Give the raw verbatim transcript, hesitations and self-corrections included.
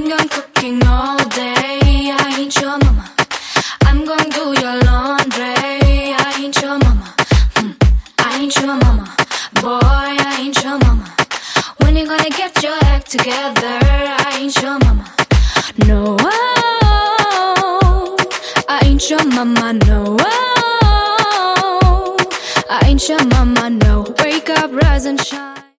Been gone cooking all day. I ain't your mama. I'm gonna do your laundry. I ain't your mama. Hmm. I ain't your mama. Boy, I ain't your mama. When you gonna get your act together? I ain't your mama. No, I ain't your mama. No, I ain't your mama. No, wake up, rise and shine.